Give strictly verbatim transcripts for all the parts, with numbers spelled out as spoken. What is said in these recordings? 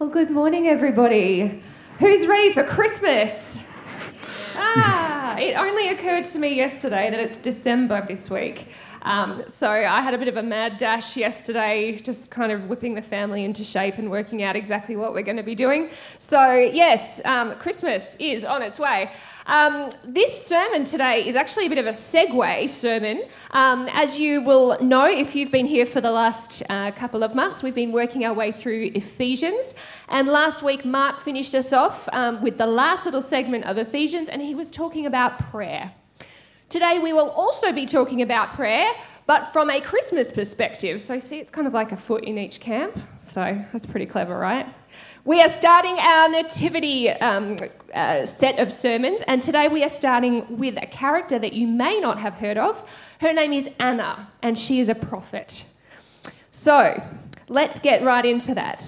Well, good morning, everybody. Who's ready for Christmas? Ah, it only occurred to me yesterday that it's December this week. Um, so I had a bit of a mad dash yesterday, just kind of whipping the family into shape and working out exactly what we're going to be doing. So yes, um, Christmas is on its way. Um, this sermon today is actually a bit of a segue sermon. Um, as you will know, if you've been here for the last uh, couple of months, we've been working our way through Ephesians. And last week, Mark finished us off um, with the last little segment of Ephesians, and he was talking about prayer. Today, we will also be talking about prayer, but from a Christmas perspective. So see, it's kind of like a foot in each camp. So that's pretty clever, right? We are starting our nativity um, uh, set of sermons, and today we are starting with a character that you may not have heard of. Her name is Anna, and she is a prophet. So let's get right into that.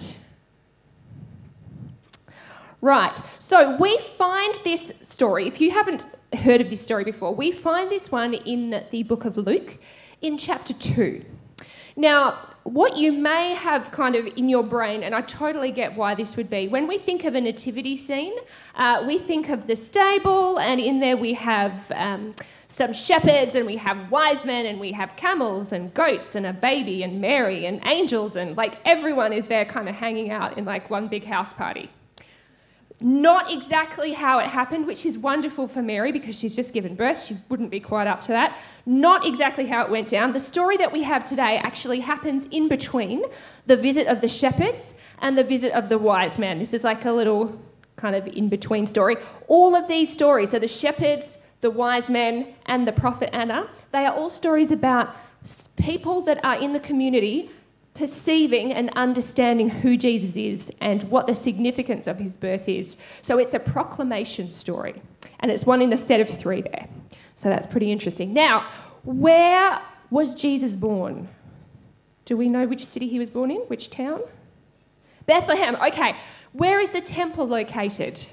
Right, so we find this story, if you haven't heard of this story before, we find this one in the book of Luke in chapter two. Now, what you may have kind of in your brain, and I totally get why this would be, when we think of a nativity scene, uh, we think of the stable, and in there we have um, some shepherds, and we have wise men, and we have camels, and goats, and a baby, and Mary, and angels, and like everyone is there kind of hanging out in like one big house party. Not exactly how it happened, which is wonderful for Mary because she's just given birth. She wouldn't be quite up to that. Not exactly how it went down. The story that we have today actually happens in between the visit of the shepherds and the visit of the wise men. This is like a little kind of in-between story. All of these stories, so the shepherds, the wise men, and the prophet Anna, they are all stories about people that are in the community perceiving and understanding who Jesus is and what the significance of his birth is. So it's a proclamation story, and it's one in a set of three there. So that's pretty interesting. Now, where was Jesus born? Do we know which city he was born in? Which town? Bethlehem. Okay. Where is the temple located?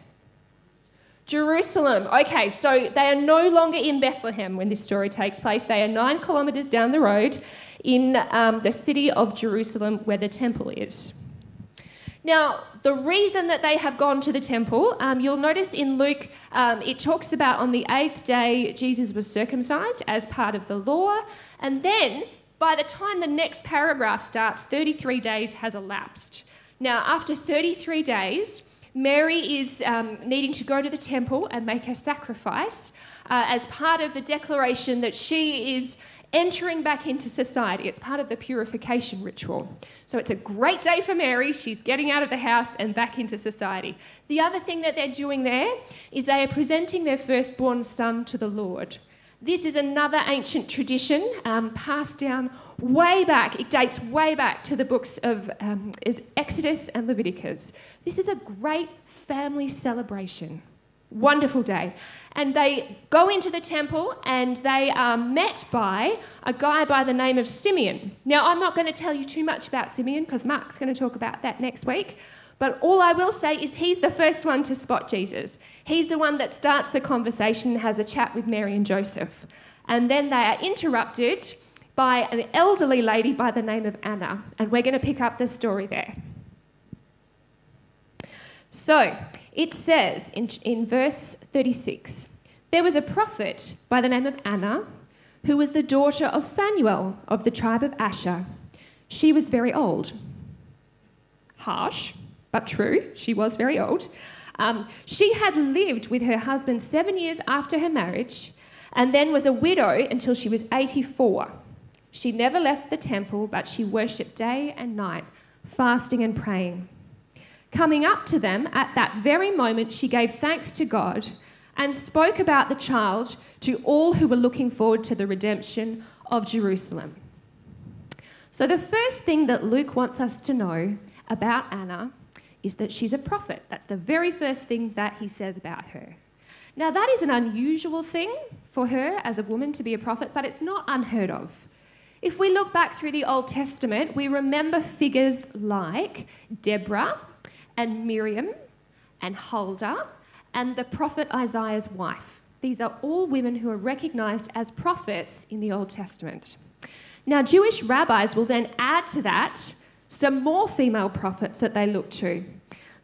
Jerusalem. Okay, so they are no longer in Bethlehem when this story takes place. They are nine kilometres down the road in um, the city of Jerusalem where the temple is. Now, the reason that they have gone to the temple, um, you'll notice in Luke, um, it talks about on the eighth day Jesus was circumcised as part of the law, and then by the time the next paragraph starts, thirty-three days has elapsed. Now, after thirty-three days, Mary is um, needing to go to the temple and make a sacrifice uh, as part of the declaration that she is entering back into society. It's part of the purification ritual. So it's a great day for Mary. She's getting out of the house and back into society. The other thing that they're doing there is they are presenting their firstborn son to the Lord. This is another ancient tradition um, passed down way back. It dates way back to the books of um, Exodus and Leviticus. This is a great family celebration. Wonderful day. And they go into the temple and they are met by a guy by the name of Simeon. Now, I'm not going to tell you too much about Simeon because Mark's going to talk about that next week. But all I will say is he's the first one to spot Jesus. He's the one that starts the conversation and has a chat with Mary and Joseph. And then they are interrupted by an elderly lady by the name of Anna. And we're going to pick up the story there. So, it says in, in verse thirty-six, there was a prophet by the name of Anna who was the daughter of Phanuel of the tribe of Asher. She was very old. Harsh, but true. She was very old. Um, she had lived with her husband seven years after her marriage and then was a widow until she was eighty-four. She never left the temple, but she worshipped day and night, fasting and praying. Coming up to them at that very moment, she gave thanks to God and spoke about the child to all who were looking forward to the redemption of Jerusalem. So the first thing that Luke wants us to know about Anna is that she's a prophet. That's the very first thing that he says about her. Now, that is an unusual thing for her as a woman to be a prophet, but it's not unheard of. If we look back through the Old Testament, we remember figures like Deborah and Miriam and Huldah and the prophet Isaiah's wife. These are all women who are recognised as prophets in the Old Testament. Now, Jewish rabbis will then add to that some more female prophets that they look to.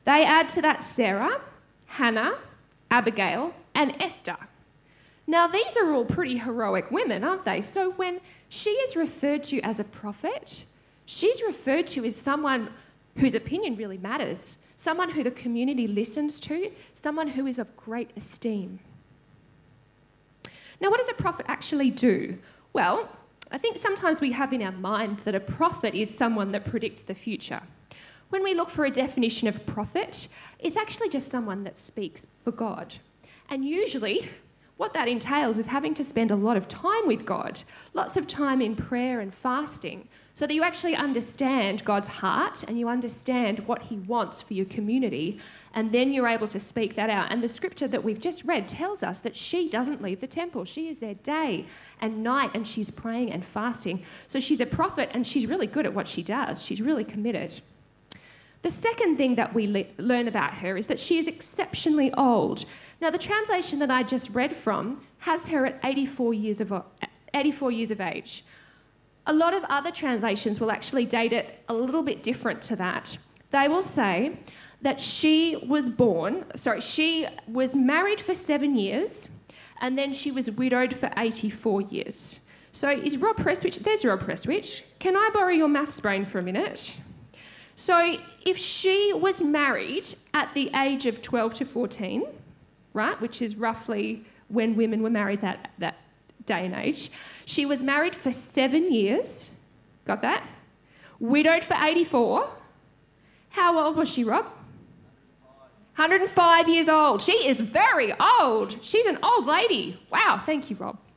They add to that Sarah, Hannah, Abigail, and Esther. Now, these are all pretty heroic women, aren't they? So when she is referred to as a prophet, she's referred to as someone whose opinion really matters, someone who the community listens to, someone who is of great esteem. Now, what does a prophet actually do? Well, I think sometimes we have in our minds that a prophet is someone that predicts the future. When we look for a definition of prophet, it's actually just someone that speaks for God. And usually, what that entails is having to spend a lot of time with God, lots of time in prayer and fasting, so that you actually understand God's heart and you understand what he wants for your community, and then you're able to speak that out. And the scripture that we've just read tells us that she doesn't leave the temple. She is there day and night, and she's praying and fasting. So she's a prophet, and she's really good at what she does. She's really committed. The second thing that we le- learn about her is that she is exceptionally old. Now, the translation that I just read from has her at eighty-four years of, eighty-four years of age. A lot of other translations will actually date it a little bit different to that. They will say that she was born, sorry, she was married for seven years, and then she was widowed for eighty-four years. So is Rob Prestwich, there's Rob Prestwich. Can I borrow your maths brain for a minute? So if she was married at the age of twelve to fourteen, right, which is roughly when women were married that, that day and age, she was married for seven years, got that? Widowed for eighty-four. How old was she, Rob? one hundred and five years old. She is very old. She's an old lady. Wow, thank you, Rob.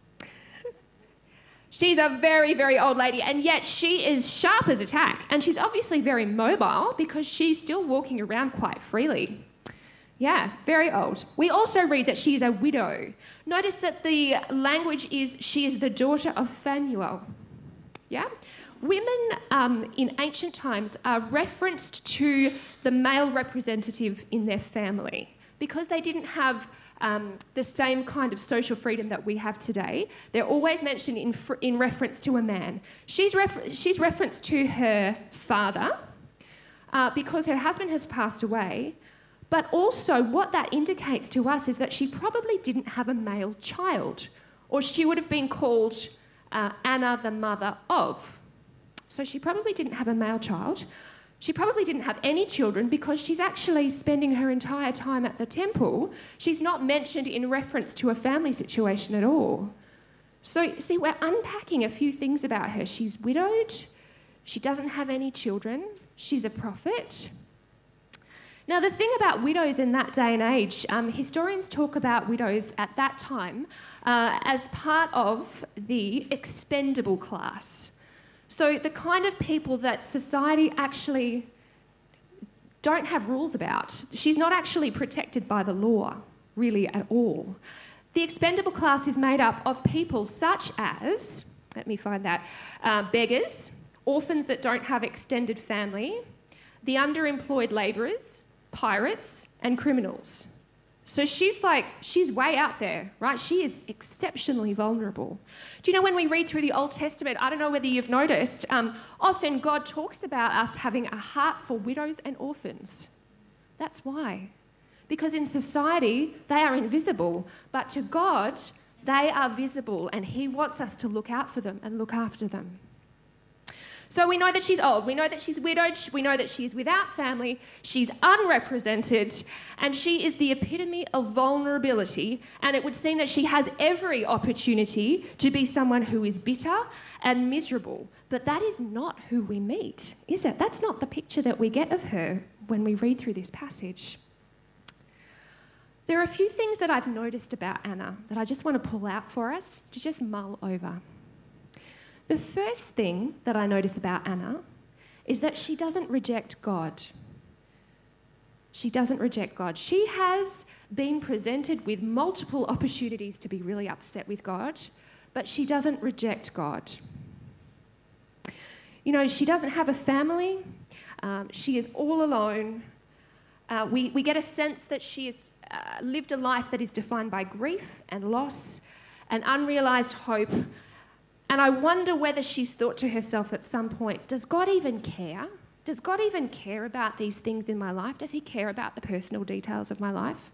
She's a very, very old lady, and yet she is sharp as a tack, and she's obviously very mobile because she's still walking around quite freely. Yeah, very old. We also read that she is a widow. Notice that the language is she is the daughter of Phanuel. Yeah? Women um, in ancient times are referenced to the male representative in their family because they didn't have um, the same kind of social freedom that we have today. They're always mentioned in, fr- in reference to a man. She's, refer- she's referenced to her father uh, because her husband has passed away. But also what that indicates to us is that she probably didn't have a male child, or she would have been called uh, Anna, the mother of. So she probably didn't have a male child. She probably didn't have any children because she's actually spending her entire time at the temple. She's not mentioned in reference to a family situation at all. So, see, we're unpacking a few things about her. She's widowed. She doesn't have any children. She's a prophet. Now, the thing about widows in that day and age, um, historians talk about widows at that time uh, as part of the expendable class. So the kind of people that society actually don't have rules about. She's not actually protected by the law, really, at all. The expendable class is made up of people such as, let me find that, uh, beggars, orphans that don't have extended family, the underemployed labourers, pirates, and criminals. So she's like, she's way out there, right? She is exceptionally vulnerable. Do you know when we read through the Old Testament, I don't know whether you've noticed, um, often God talks about us having a heart for widows and orphans. That's why. Because in society, they are invisible, but to God, they are visible, and he wants us to look out for them and look after them. So we know that she's old, we know that she's widowed, we know that she's without family, she's unrepresented, and she is the epitome of vulnerability, and it would seem that she has every opportunity to be someone who is bitter and miserable. But that is not who we meet, is it? That's not the picture that we get of her when we read through this passage. There are a few things that I've noticed about Anna that I just want to pull out for us to just mull over. The first thing that I notice about Anna is that she doesn't reject God. She doesn't reject God. She has been presented with multiple opportunities to be really upset with God, but she doesn't reject God. You know, she doesn't have a family. Um, she is all alone. Uh, we, we get a sense that she has uh, lived a life that is defined by grief and loss and unrealised hope. And I wonder whether she's thought to herself at some point, does God even care? Does God even care about these things in my life? Does he care about the personal details of my life?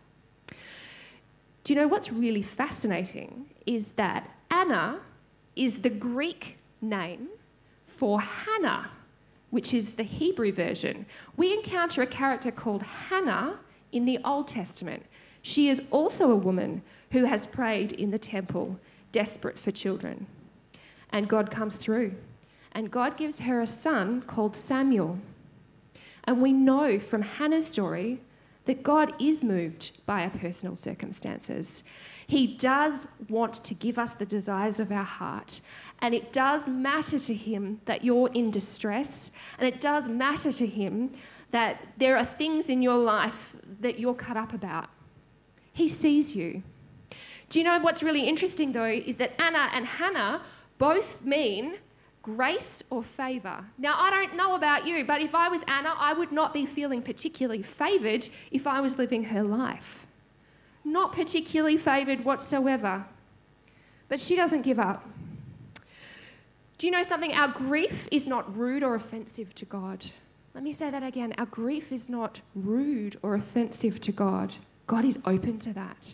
Do you know what's really fascinating is that Anna is the Greek name for Hannah, which is the Hebrew version. We encounter a character called Hannah in the Old Testament. She is also a woman who has prayed in the temple, desperate for children. And God comes through. And God gives her a son called Samuel. And we know from Hannah's story that God is moved by our personal circumstances. He does want to give us the desires of our heart. And it does matter to him that you're in distress. And it does matter to him that there are things in your life that you're cut up about. He sees you. Do you know what's really interesting, though, is that Anna and Hannah both mean grace or favour. Now, I don't know about you, but if I was Anna, I would not be feeling particularly favoured if I was living her life. Not particularly favoured whatsoever. But she doesn't give up. Do you know something? Our grief is not rude or offensive to God. Let me say that again. Our grief is not rude or offensive to God. God is open to that.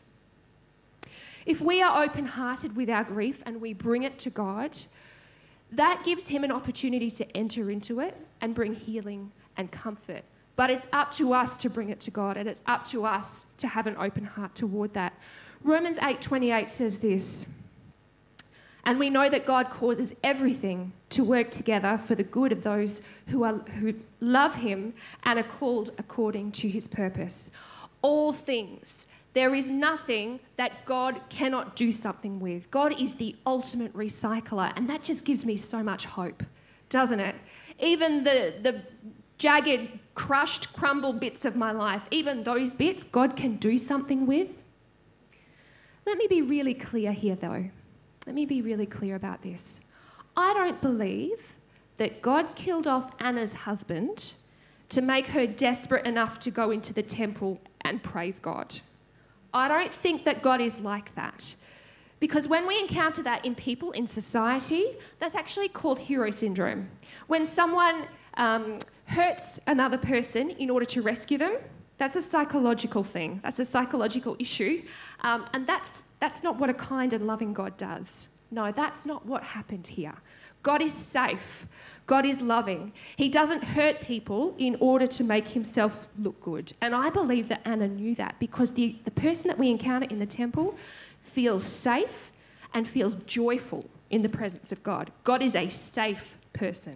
If we are open-hearted with our grief and we bring it to God, that gives him an opportunity to enter into it and bring healing and comfort. But it's up to us to bring it to God, and it's up to us to have an open heart toward that. Romans eight twenty-eight says this, and we know that God causes everything to work together for the good of those who are who love him and are called according to his purpose. All things. There is nothing that God cannot do something with. God is the ultimate recycler, and that just gives me so much hope, doesn't it? Even the, the jagged, crushed, crumbled bits of my life, even those bits, God can do something with. Let me be really clear here, though. Let me be really clear about this. I don't believe that God killed off Anna's husband to make her desperate enough to go into the temple and praise God. I don't think that God is like that. Because when we encounter that in people, in society, that's actually called hero syndrome. When someone um, hurts another person in order to rescue them, that's a psychological thing. That's a psychological issue. Um, and that's, that's not what a kind and loving God does. No, that's not what happened here. God is safe. God is loving. He doesn't hurt people in order to make himself look good. And I believe that Anna knew that, because the, the person that we encounter in the temple feels safe and feels joyful in the presence of God. God is a safe person.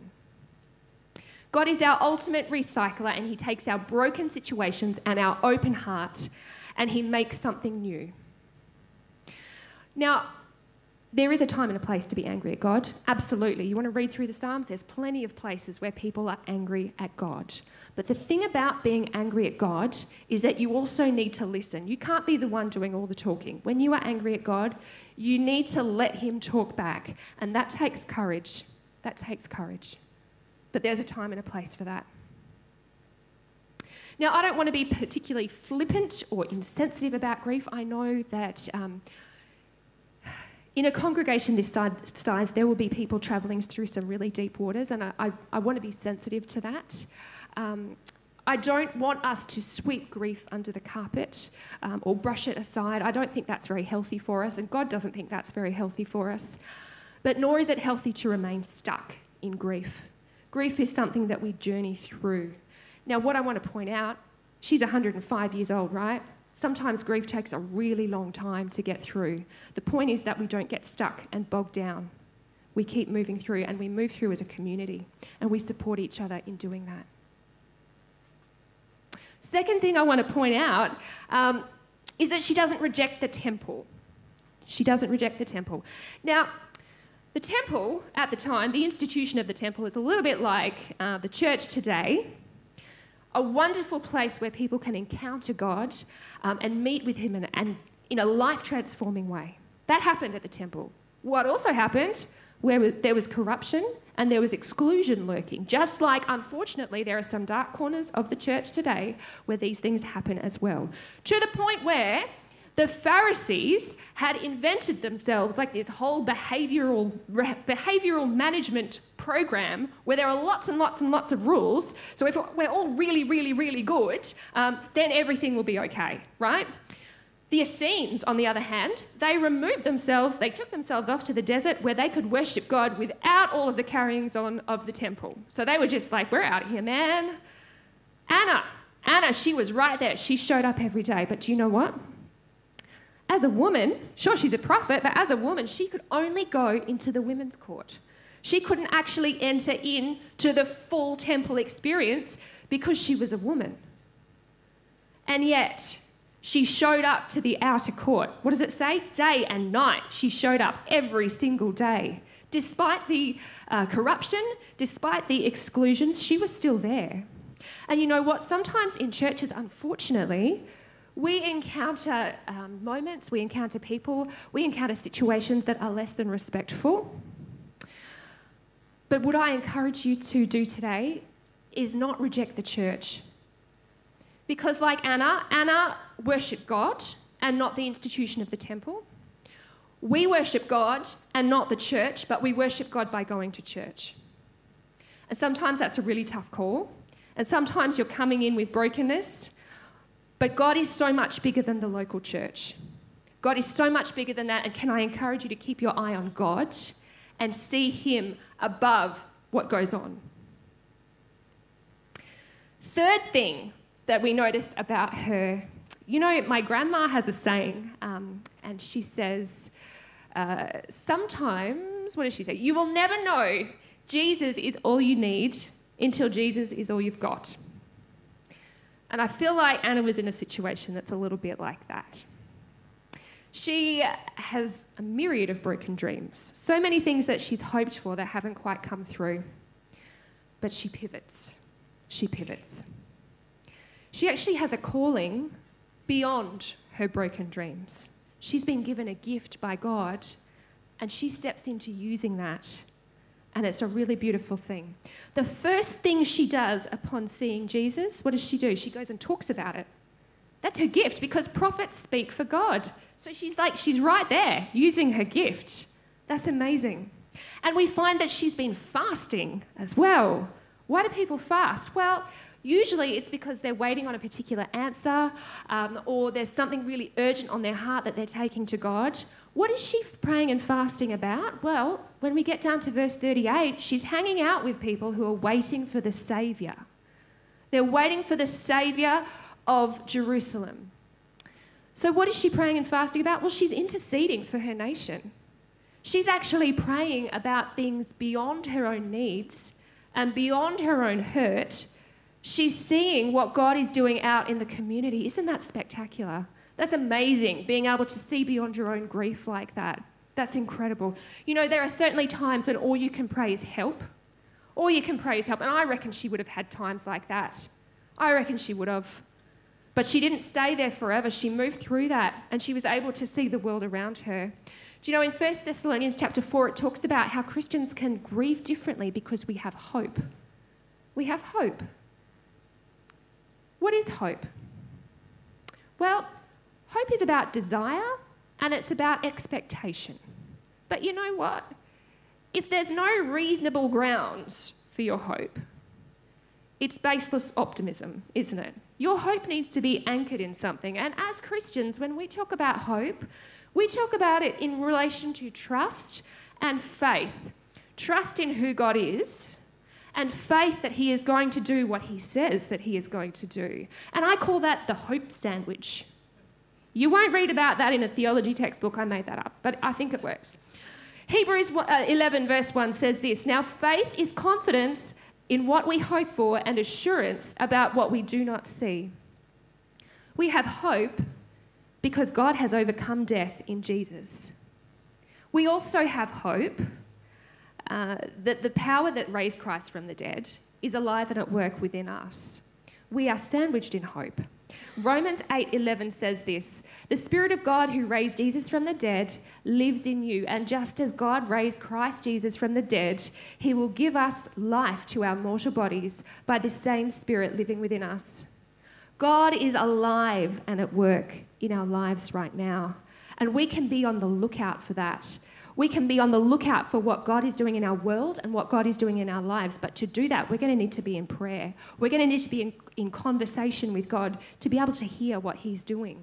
God is our ultimate recycler, and he takes our broken situations and our open heart and he makes something new. Now, there is a time and a place to be angry at God. Absolutely. You want to read through the Psalms? There's plenty of places where people are angry at God. But the thing about being angry at God is that you also need to listen. You can't be the one doing all the talking. When you are angry at God, you need to let him talk back. And that takes courage. That takes courage. But there's a time and a place for that. Now, I don't want to be particularly flippant or insensitive about grief. I know that Um, in a congregation this size, there will be people travelling through some really deep waters, and I, I, I want to be sensitive to that. Um, I don't want us to sweep grief under the carpet um, or brush it aside. I don't think that's very healthy for us, and God doesn't think that's very healthy for us. But nor is it healthy to remain stuck in grief. Grief is something that we journey through. Now, what I want to point out, she's one hundred and five years old, right? Sometimes grief takes a really long time to get through. The point is that we don't get stuck and bogged down. We keep moving through, and we move through as a community, and we support each other in doing that. Second thing I want to point out um, is that she doesn't reject the temple. She doesn't reject the temple. Now, the temple at the time, the institution of the temple, is a little bit like uh, the church today. A wonderful place where people can encounter God um, and meet with him in, and in a life-transforming way. That happened at the temple. What also happened, where there was corruption and there was exclusion lurking, just like, unfortunately, there are some dark corners of the church today where these things happen as well. To the point where the Pharisees had invented themselves like this whole behavioural, behavioural management program where there are lots and lots and lots of rules. So if we're all really, really, really good, um, then everything will be okay, right? The Essenes, on the other hand, they removed themselves, they took themselves off to the desert where they could worship God without all of the carryings on of the temple. So they were just like, we're out of here, man. Anna, Anna, she was right there. She showed up every day. But do you know what? As a woman, sure, she's a prophet, but as a woman, she could only go into the women's court. She couldn't actually enter into the full temple experience because she was a woman. And yet, she showed up to the outer court. What does it say? Day and night. She showed up every single day. Despite the uh, corruption, despite the exclusions, she was still there. And you know what? Sometimes in churches, unfortunately, we encounter um, moments, we encounter people, we encounter situations that are less than respectful. But what I encourage you to do today is not reject the church. Because like Anna, Anna worshipped God and not the institution of the temple. We worship God and not the church, but we worship God by going to church. And sometimes that's a really tough call. And sometimes you're coming in with brokenness. But God is so much bigger than the local church. God is so much bigger than that. And can I encourage you to keep your eye on God and see him above what goes on? Third thing that we notice about her, you know, my grandma has a saying, um, and she says, uh, sometimes, what does she say? You will never know Jesus is all you need until Jesus is all you've got. And I feel like Anna was in a situation that's a little bit like that. She has a myriad of broken dreams, so many things that she's hoped for that haven't quite come through. But she pivots. She pivots. She actually has a calling beyond her broken dreams. She's been given a gift by God, and she steps into using that. And it's a really beautiful thing. The first thing she does upon seeing Jesus, what does she do? She goes and talks about it. That's her gift, because prophets speak for God. So she's like, she's right there using her gift. That's amazing. And we find that she's been fasting as well. Why do people fast? Well, usually it's because they're waiting on a particular answer, um, or there's something really urgent on their heart that they're taking to God. What is she praying and fasting about? Well, when we get down to verse thirty-eight, she's hanging out with people who are waiting for the Saviour. They're waiting for the Saviour of Jerusalem. So what is she praying and fasting about? Well, she's interceding for her nation. She's actually praying about things beyond her own needs and beyond her own hurt. She's seeing what God is doing out in the community. Isn't that spectacular? That's amazing, being able to see beyond your own grief like that. That's incredible. You know, there are certainly times when all you can pray is help. All you can pray is help. And I reckon she would have had times like that. I reckon she would have. But she didn't stay there forever. She moved through that, and she was able to see the world around her. Do you know, in First Thessalonians chapter four, it talks about how Christians can grieve differently because we have hope. We have hope. What is hope? Well, hope is about desire, and it's about expectation. But you know what? If there's no reasonable grounds for your hope, it's baseless optimism, isn't it? Your hope needs to be anchored in something. And as Christians, when we talk about hope, we talk about it in relation to trust and faith. Trust in who God is, and faith that he is going to do what he says that he is going to do. And I call that the hope sandwich. You won't read about that in a theology textbook. I made that up, but I think it works. Hebrews eleven verse one says this, "Now faith is confidence in what we hope for and assurance about what we do not see." We have hope because God has overcome death in Jesus. We also have hope uh, that the power that raised Christ from the dead is alive and at work within us. We are sandwiched in hope. Romans eight eleven says this, "The Spirit of God who raised Jesus from the dead lives in you, and just as God raised Christ Jesus from the dead, he will give us life to our mortal bodies by the same Spirit living within us." God is alive and at work in our lives right now, and we can be on the lookout for that. We can be on the lookout for what God is doing in our world and what God is doing in our lives. But to do that, we're going to need to be in prayer. We're going to need to be in, in conversation with God to be able to hear what he's doing.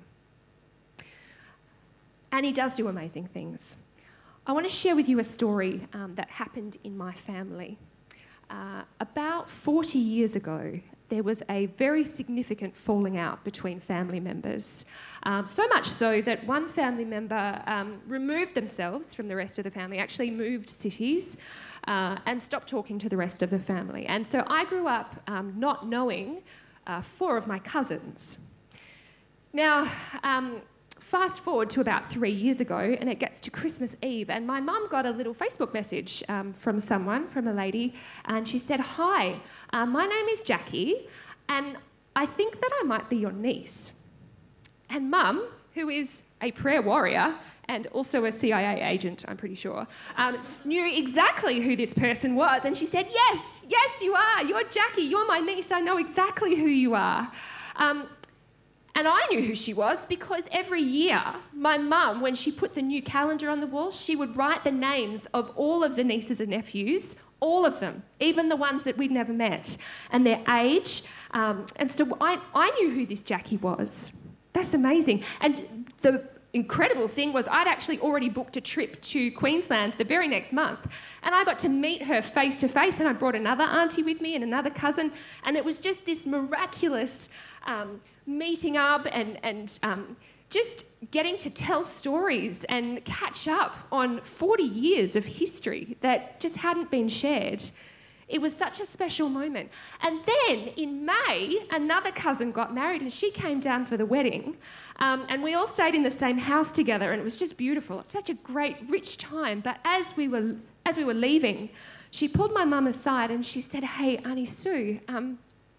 And he does do amazing things. I want to share with you a story um, that happened in my family. Uh, about forty years ago, there was a very significant falling out between family members. Um, so much so that one family member um, removed themselves from the rest of the family, actually moved cities, uh, and stopped talking to the rest of the family. And so I grew up um, not knowing uh, four of my cousins. Now, um, fast forward to about three years ago, and it gets to Christmas Eve, and my mum got a little Facebook message um, from someone, from a lady, and she said, "Hi, uh, my name is Jackie, and I think that I might be your niece." And Mum, who is a prayer warrior and also a C I A agent, I'm pretty sure, um, knew exactly who this person was, and she said, "Yes, yes, you are. You're Jackie. You're my niece. I know exactly who you are." Um, And I knew who she was because every year, my mum, when she put the new calendar on the wall, she would write the names of all of the nieces and nephews, all of them, even the ones that we'd never met, and their age. Um, and so I, I knew who this Jackie was. That's amazing. And the incredible thing was I'd actually already booked a trip to Queensland the very next month, and I got to meet her face to face, and I brought another auntie with me and another cousin, and it was just this miraculous um, meeting up and, and um, just getting to tell stories and catch up on forty years of history that just hadn't been shared. It was such a special moment. And then in May, another cousin got married and she came down for the wedding. Um, and we all stayed in the same house together, and it was just beautiful. It was such a great, rich time. But as we were as we were leaving, she pulled my mum aside and she said, "Hey, Auntie Sue, um,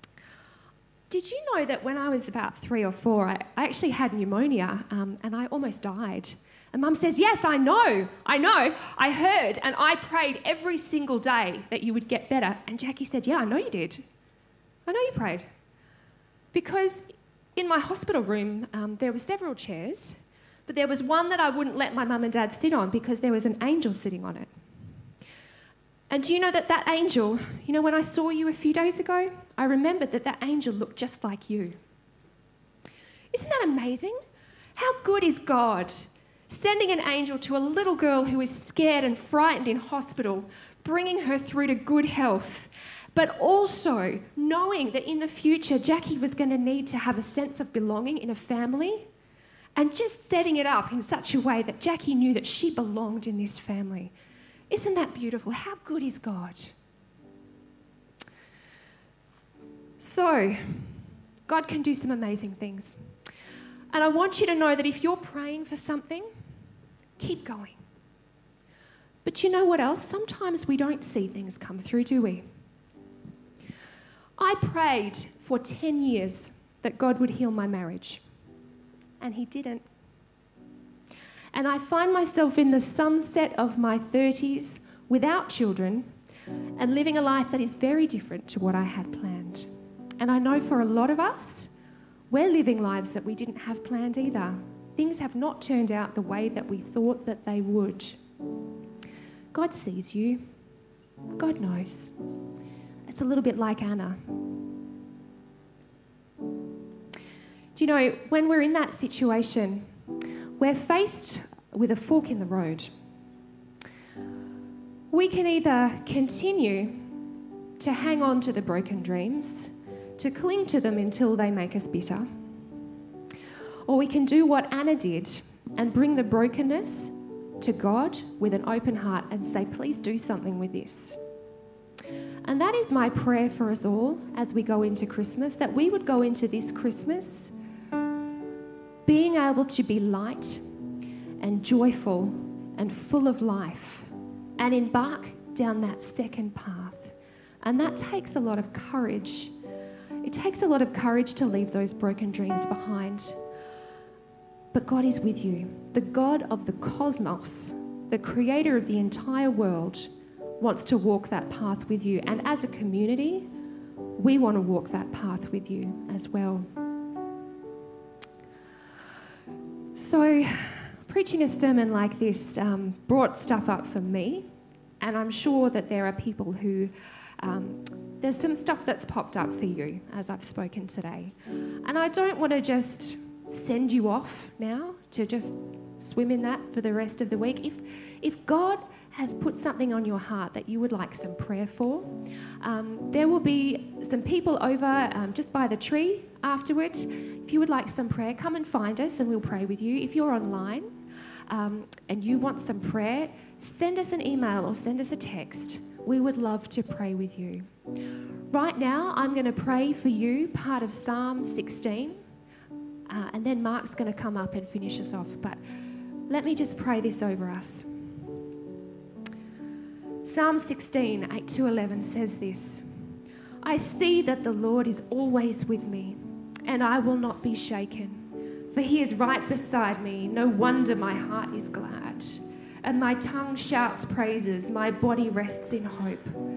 did you know that when I was about three or four, I, I actually had pneumonia um, and I almost died?" And Mum says, "Yes, I know, I know. I heard and I prayed every single day that you would get better." And Jackie said, "Yeah, I know you did. I know you prayed." Because in my hospital room, um, there were several chairs, but there was one that I wouldn't let my mum and dad sit on because there was an angel sitting on it. And do you know that that angel, you know, when I saw you a few days ago, I remembered that that angel looked just like you. Isn't that amazing? How good is God? Sending an angel to a little girl who is scared and frightened in hospital, bringing her through to good health, but also knowing that in the future Jackie was going to need to have a sense of belonging in a family, and just setting it up in such a way that Jackie knew that she belonged in this family. Isn't that beautiful? How good is God? So, God can do some amazing things. And I want you to know that if you're praying for something, keep going. But you know what else? Sometimes we don't see things come through, do we? I prayed for ten years that God would heal my marriage, and he didn't. And I find myself in the sunset of my thirties without children and living a life that is very different to what I had planned. And I know for a lot of us, we're living lives that we didn't have planned either. Things have not turned out the way that we thought that they would. God sees you. God knows. It's a little bit like Anna. Do you know, when we're in that situation, we're faced with a fork in the road. We can either continue to hang on to the broken dreams, to cling to them until they make us bitter, or we can do what Anna did and bring the brokenness to God with an open heart and say, "Please do something with this." And that is my prayer for us all as we go into Christmas, that we would go into this Christmas being able to be light and joyful and full of life and embark down that second path. And that takes a lot of courage. It takes a lot of courage to leave those broken dreams behind. But God is with you. The God of the cosmos, the creator of the entire world, wants to walk that path with you. And as a community, we want to walk that path with you as well. So preaching a sermon like this um, brought stuff up for me, and I'm sure that there are people who, um, there's some stuff that's popped up for you as I've spoken today. And I don't want to just send you off now to just swim in that for the rest of the week. If, if God has put something on your heart that you would like some prayer for, um, there will be some people over um, just by the tree afterward. If you would like some prayer, come and find us and we'll pray with you. If you're online um, and you want some prayer, send us an email or send us a text. We would love to pray with you. Right now, I'm going to pray for you, part of Psalm sixteen, uh, and then Mark's going to come up and finish us off. But let me just pray this over us. Psalm sixteen, eight to eleven says this: I see that the Lord is always with me, and I will not be shaken. For he is right beside me. No wonder my heart is glad. And my tongue shouts praises. My body rests in hope.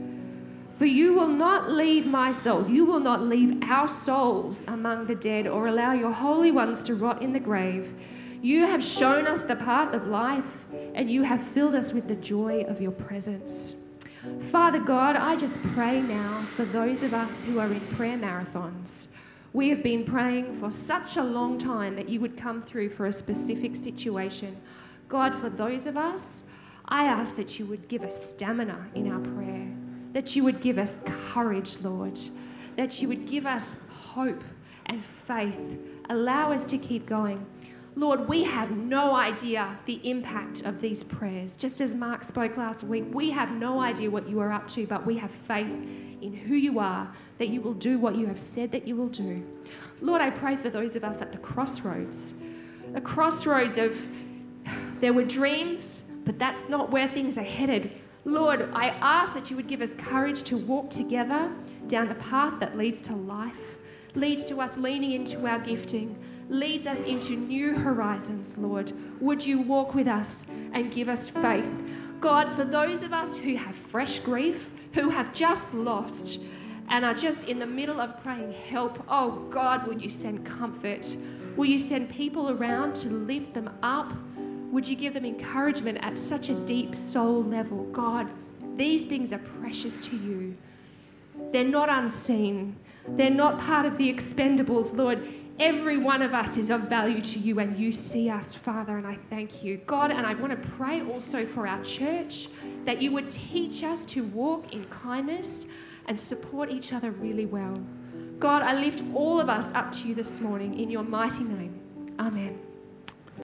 For you will not leave my soul. You will not leave our souls among the dead or allow your holy ones to rot in the grave. You have shown us the path of life, and you have filled us with the joy of your presence. Father God, I just pray now for those of us who are in prayer marathons. We have been praying for such a long time that you would come through for a specific situation. God, for those of us, I ask that you would give us stamina in our prayer, that you would give us courage, Lord, that you would give us hope and faith. Allow us to keep going. Lord, we have no idea the impact of these prayers. Just as Mark spoke last week, we have no idea what you are up to, but we have faith in who you are, that you will do what you have said that you will do. Lord, I pray for those of us at the crossroads, a crossroads of there were dreams, but that's not where things are headed. Lord, I ask that you would give us courage to walk together down the path that leads to life, leads to us leaning into our gifting, leads us into new horizons, Lord. Would you walk with us and give us faith? God, for those of us who have fresh grief, who have just lost and are just in the middle of praying help, oh God, will you send comfort? Will you send people around to lift them up? Would you give them encouragement at such a deep soul level? God, these things are precious to you. They're not unseen. They're not part of the expendables, Lord. Every one of us is of value to you, and you see us, Father, and I thank you. God, and I want to pray also for our church, that you would teach us to walk in kindness and support each other really well. God, I lift all of us up to you this morning in your mighty name. Amen.